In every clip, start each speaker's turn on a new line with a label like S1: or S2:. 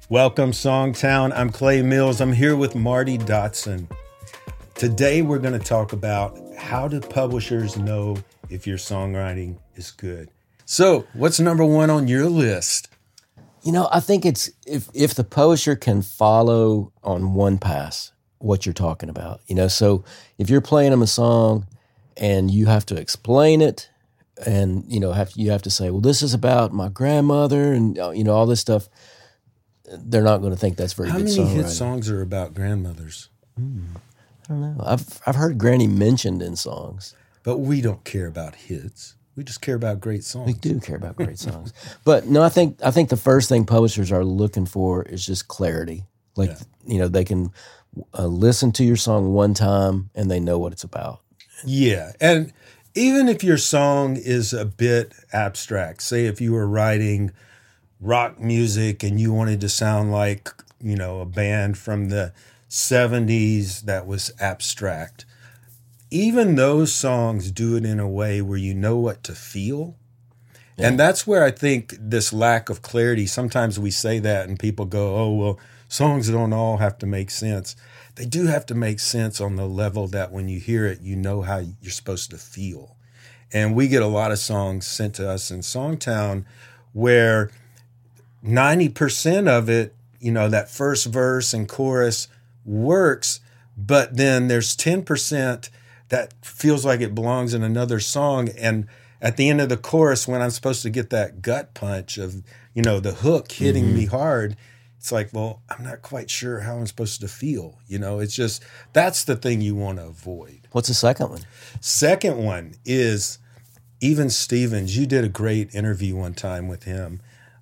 S1: Welcome, Songtown. I'm Clay Mills. I'm here with Marty Dotson. Today, we're going to talk about how do publishers know if your songwriting is good. So, what's number one on your list?
S2: You know, I think it's if the publisher can follow on one pass what you're talking about. You know, so if you're playing them a song and you have to explain it, and you have to say, well, this is about my grandmother, and all this stuff. They're not going to think that's very good songwriting.
S1: How many hit songs are about grandmothers?
S2: I don't know. I've heard Granny mentioned in songs.
S1: But we don't care about hits. We just care about great songs.
S2: We do care about great songs. But no, I think the first thing publishers are looking for is just clarity. Like, they can listen to your song one time and they know what it's about. Yeah.
S1: And even if your song is a bit abstract, say if you were writing rock music and you wanted to sound like, a band from the 70s that was abstract, even those songs do it in a way where you know what to feel. Yeah. And that's where I think this lack of clarity, sometimes we say that and people go, oh, well, songs don't all have to make sense. They do have to make sense on the level that when you hear it, you know how you're supposed to feel. And we get a lot of songs sent to us in Songtown where 90% of it, that first verse and chorus works, but then there's 10% that feels like it belongs in another song. And at the end of the chorus, when I'm supposed to get that gut punch of, the hook hitting me hard, it's like, well, I'm not quite sure how I'm supposed to feel. It's just, that's the thing you want to avoid.
S2: What's the second one?
S1: Second one is Even Stevens. You did a great interview one time with him.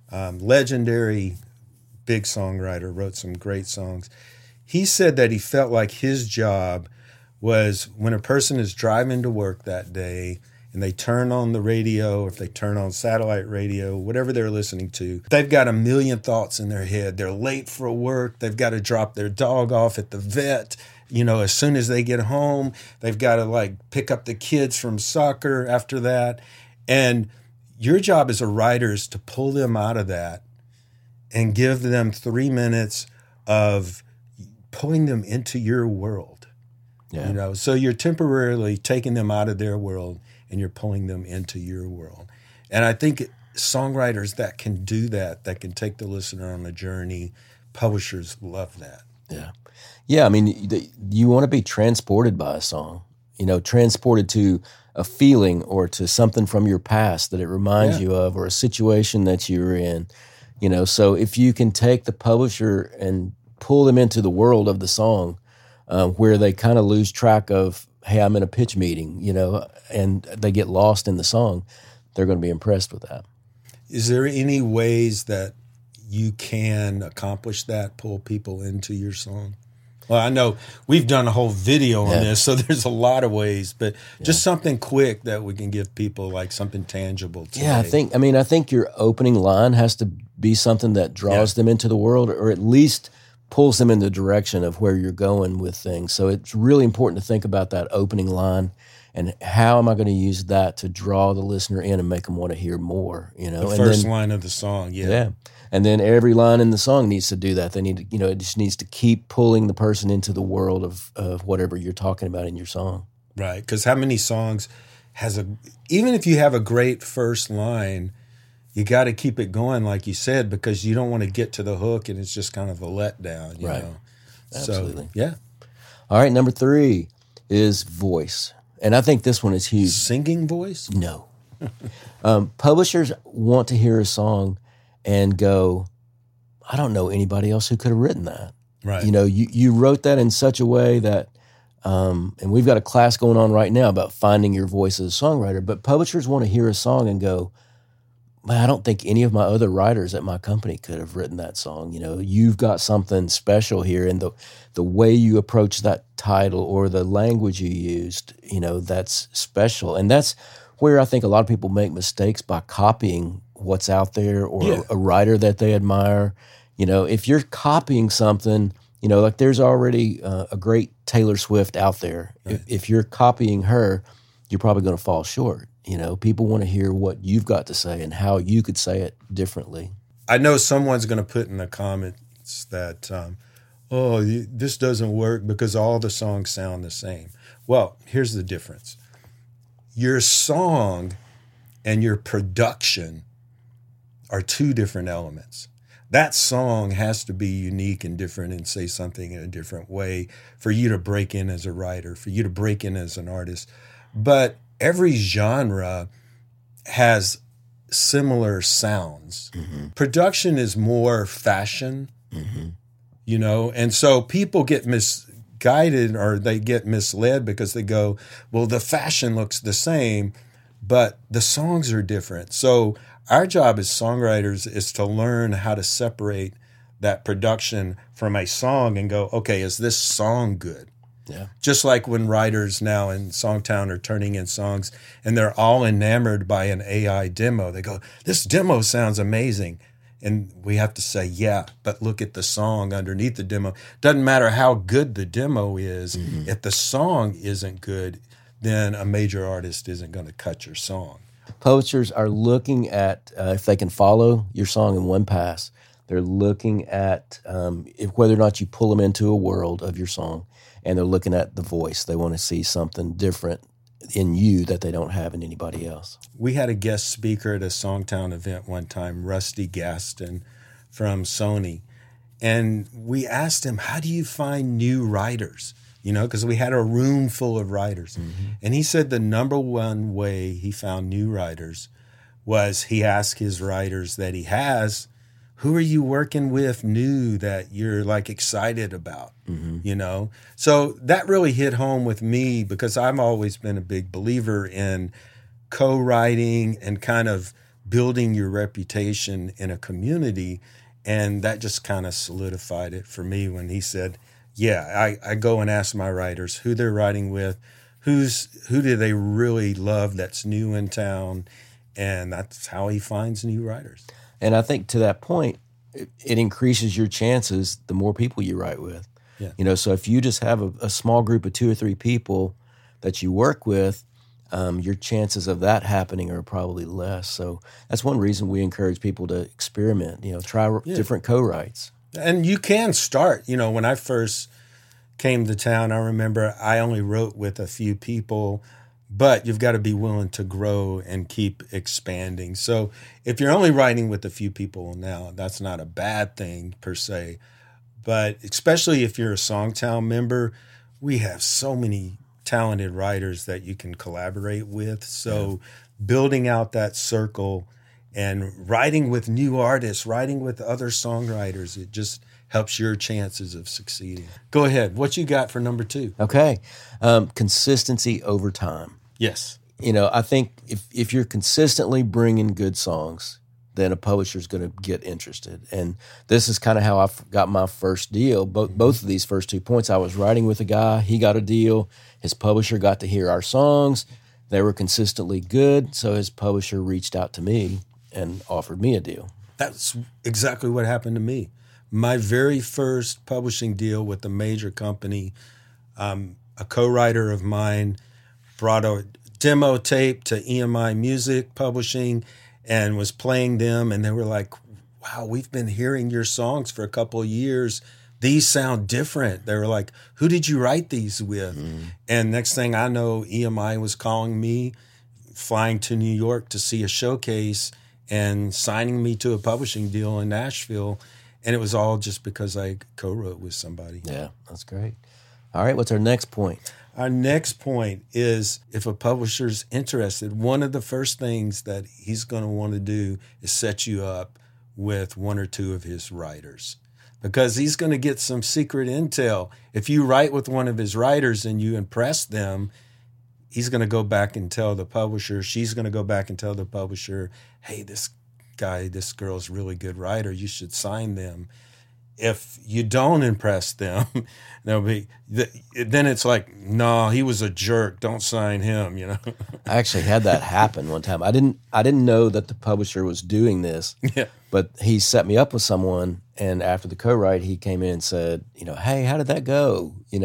S1: Legendary big songwriter, wrote some great songs. He said that he felt like his job was when a person is driving to work that day and they turn on the radio, or if they turn on satellite radio, whatever they're listening to, they've got a million thoughts in their head. They're late for work. They've got to drop their dog off at the vet. As soon as they get home, they've got to pick up the kids from soccer after that. And your job as a writer is to pull them out of that and give them 3 minutes of pulling them into your world. Yeah. So you're temporarily taking them out of their world and you're pulling them into your world. And I think songwriters that can do that can take the listener on a journey, publishers love that.
S2: Yeah. Yeah, I mean, you want to be transported by a song, transported to a feeling or to something from your past that it reminds you of, or a situation that you were in, So if you can take the publisher and pull them into the world of the song, where they kind of lose track of, hey, I'm in a pitch meeting, and they get lost in the song, they're going to be impressed with that.
S1: Is there any ways that you can accomplish that, pull people into your song? Well, I know we've done a whole video on this, so there's a lot of ways, but just something quick that we can give people, like something tangible today.
S2: Yeah, I think your opening line has to be something that draws them into the world, or at least pulls them in the direction of where you're going with things. So it's really important to think about that opening line and how am I going to use that to draw the listener in and make them want to hear more,
S1: The first line of the song,
S2: Yeah. And then every line in the song needs to do that. They need to, it just needs to keep pulling the person into the world of whatever you're talking about in your song.
S1: Right. Because how many songs even if you have a great first line, you got to keep it going, like you said, because you don't want to get to the hook and it's just kind of a letdown, you know?
S2: Absolutely.
S1: So, yeah.
S2: All right. Number 3 is voice. And I think this one is huge.
S1: Singing voice?
S2: No. Publishers want to hear a song and go, I don't know anybody else who could have written that.
S1: Right.
S2: You wrote that in such a way that, and we've got a class going on right now about finding your voice as a songwriter, but publishers want to hear a song and go, man, I don't think any of my other writers at my company could have written that song. You've got something special here, and the way you approach that title or the language you used, that's special. And that's where I think a lot of people make mistakes by copying what's out there or a writer that they admire. If you're copying something, like there's already a great Taylor Swift out there. Right. If you're copying her, you're probably going to fall short. People want to hear what you've got to say and how you could say it differently.
S1: I know someone's going to put in the artists that, this doesn't work because all the songs sound the same. Well, here's the difference. Your song and your production are two different elements. That song has to be unique and different and say something in a different way for you to break in as a writer, for you to break in as an artist. But every genre has similar sounds. Mm-hmm. Production is more fashion, and so people get misguided or they get misled because they go, well, the fashion looks the same, but the songs are different. So our job as songwriters is to learn how to separate that production from a song and go, okay, is this song good? Yeah. Just like when writers now in Songtown are turning in songs and they're all enamored by an AI demo. They go, this demo sounds amazing. And we have to say, yeah, but look at the song underneath the demo. Doesn't matter how good the demo is. Mm-hmm. If the song isn't good, then a major artist isn't going to cut your song.
S2: Publishers are looking at if they can follow your song in one pass. They're looking at whether or not you pull them into a world of your song, and they're looking at the voice. They want to see something different in you that they don't have in anybody else.
S1: We had a guest speaker at a Songtown event one time, Rusty Gaston from Sony, and we asked him, how do you find new writers? Because we had a room full of writers. Mm-hmm. And he said the number one way he found new writers was he asked his writers that he has, who are you working with new that you're like excited about? Mm-hmm. So that really hit home with me because I've always been a big believer in co-writing and kind of building your reputation in a community. And that just kind of solidified it for me when he said, yeah, I go and ask my writers who they're writing with, who do they really love that's new in town, and that's how he finds new writers.
S2: And I think to that point, it increases your chances the more people you write with. Yeah. So if you just have a small group of 2 or 3 people that you work with, your chances of that happening are probably less. So that's one reason we encourage people to experiment, try different co-writes.
S1: And you can start, when I first came to town, I remember I only wrote with a few people, but you've got to be willing to grow and keep expanding. So if you're only writing with a few people now, that's not a bad thing per se. But especially if you're a Songtown member, we have so many talented writers that you can collaborate with. So building out that circle and writing with new artists, writing with other songwriters, it just helps your chances of succeeding. Go ahead. What you got for number 2?
S2: Okay. Consistency over time.
S1: Yes.
S2: I think if you're consistently bringing good songs, then a publisher's going to get interested. And this is kind of how I got my first deal. Both of these first 2 points, I was writing with a guy. He got a deal. His publisher got to hear our songs. They were consistently good, so his publisher reached out to me and offered me a deal.
S1: That's exactly what happened to me. My very first publishing deal with a major company, a co-writer of mine brought a demo tape to EMI Music Publishing and was playing them, and they were like, wow, we've been hearing your songs for a couple of years. These sound different. They were like, who did you write these with? Mm-hmm. And next thing I know, EMI was calling me, flying to New York to see a showcase and signing me to a publishing deal in Nashville. And it was all just because I co-wrote with somebody.
S2: Yeah, that's great. All right, what's our next point?
S1: Our next point is if a publisher's interested, one of the first things that he's going to want to do is set you up with 1 or 2 of his writers, because he's going to get some secret intel. If you write with one of his writers and you impress them, he's going to go back and tell the publisher, she's going to go back and tell the publisher, hey, this girl's a really good writer, you should sign them. If you don't impress them, then it's like, no, he was a jerk, don't sign him,
S2: I actually had that happen one time. I didn't know that the publisher was doing this. Yeah. But he set me up with someone, and after the co-write, he came in and said, hey, how did that go? And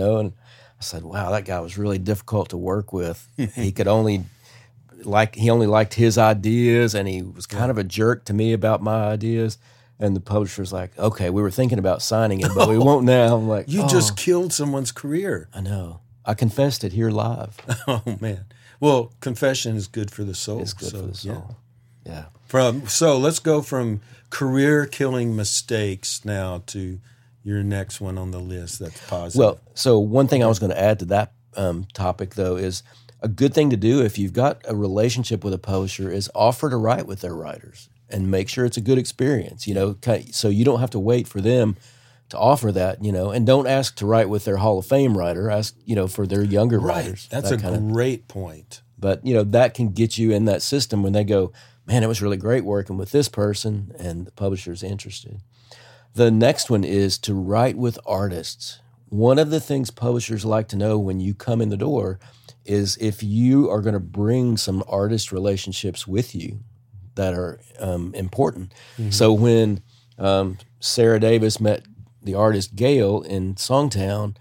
S2: I said, wow, that guy was really difficult to work with. He only liked his ideas, and he was kind of a jerk to me about my ideas. And the publisher's like, okay, we were thinking about signing it, but we won't now. I'm like,
S1: You just killed someone's career.
S2: I know. I confessed it here live.
S1: Oh, man. Well, confession is good for the soul.
S2: It's good for the soul. Yeah.
S1: So let's go from career-killing mistakes now to your next one on the list that's positive.
S2: Well, so one thing I was going to add to that topic, though, is a good thing to do if you've got a relationship with a publisher is offer to write with their writers and make sure it's a good experience, so you don't have to wait for them to offer that, and don't ask to write with their Hall of Fame writer. Ask, for their younger writers.
S1: That's a great point.
S2: But, that can get you in that system when they go, man, it was really great working with this person, and the publisher's interested. The next one is to write with artists. One of the things publishers like to know when you come in the door is if you are going to bring some artist relationships with you that are important. Mm-hmm. So when Sarah Davis met the artist Gail in Songtown,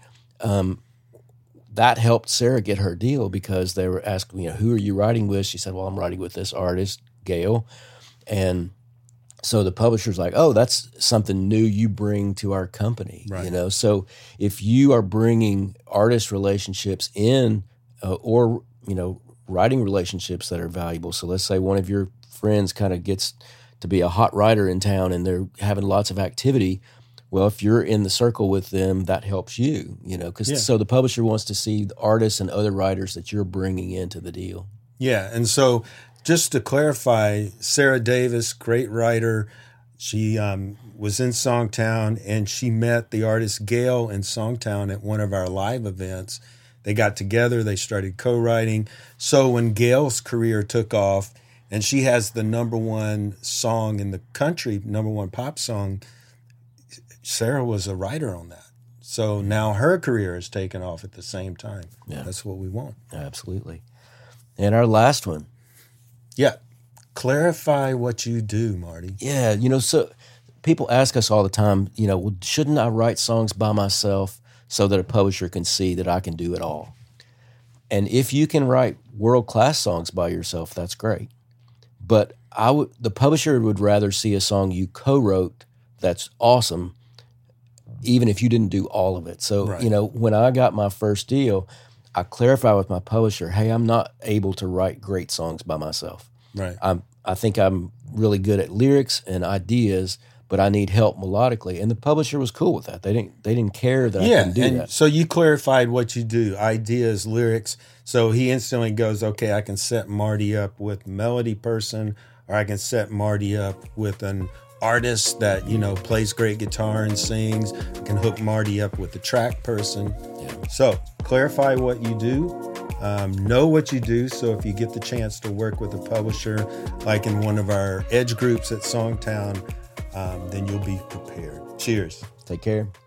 S2: that helped Sarah get her deal because they were asking, who are you writing with? She said, well, I'm writing with this artist, Gail. And so the publisher's like, oh, that's something new you bring to our company, right. So if you are bringing artist relationships in or writing relationships that are valuable. So let's say one of your friends kind of gets to be a hot writer in town and they're having lots of activity. Well, if you're in the circle with them, that helps you, so the publisher wants to see the artists and other writers that you're bringing into the deal.
S1: Yeah, and so just to clarify, Sarah Davis, great writer, she was in Songtown and she met the artist Gail in Songtown at one of our live events. They got together, they started co-writing. So when Gail's career took off and she has the number one song in the country, number one pop song, Sarah was a writer on that. So now her career is taken off at the same time. Yeah. That's what we want.
S2: Absolutely. And our last one.
S1: Yeah. Clarify what you do, Marty.
S2: Yeah. So people ask us all the time, well, shouldn't I write songs by myself so that a publisher can see that I can do it all? And if you can write world-class songs by yourself, that's great. But the publisher would rather see a song you co-wrote that's awesome, even if you didn't do all of it. So, right. When I got my first deal, I clarified with my publisher, hey, I'm not able to write great songs by myself.
S1: Right.
S2: I think I'm really good at lyrics and ideas, but I need help melodically. And the publisher was cool with that. They didn't care that I couldn't do that.
S1: So you clarified what you do, ideas, lyrics. So he instantly goes, okay, I can set Marty up with a melody person, or I can set Marty up with an artist that, plays great guitar and sings. I can hook Marty up with the track person. Yeah. So clarify what you do. Know what you do. So if you get the chance to work with a publisher, like in one of our Edge groups at Songtown, then you'll be prepared. Cheers.
S2: Take care.